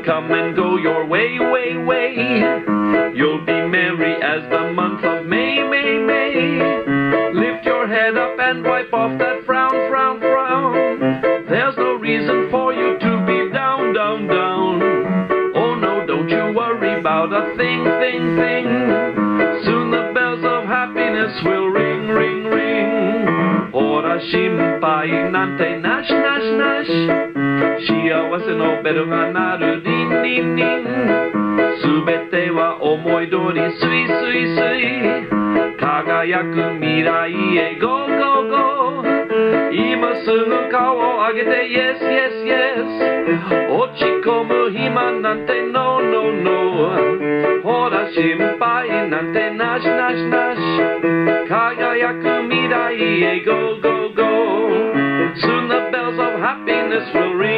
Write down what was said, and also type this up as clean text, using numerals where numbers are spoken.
come and go your way, way, way. You'll be merry as the month of May, May, May. Lift your head up and wipe off that frown, frown, frown. There's no reason for you to be down, down, down. Oh no, don't you worry about a thing, thing, thing. Soon the bells of happiness will ring, ring, ring. Ora shimpai nante nash, nash, nash. Shiawase no bell ga naru ring, ring, ring. Subete wa omoi dori sui, sui, sui. Kagayaku mirai e go, go, go. Ima sugu kao o agete yes, yes, yes. Ochikomu hima nante no, no, no. Hora shimpai nante nash, nash, nash. Kagayaku mirai e go, go, go. Soon the bells of happiness will ring.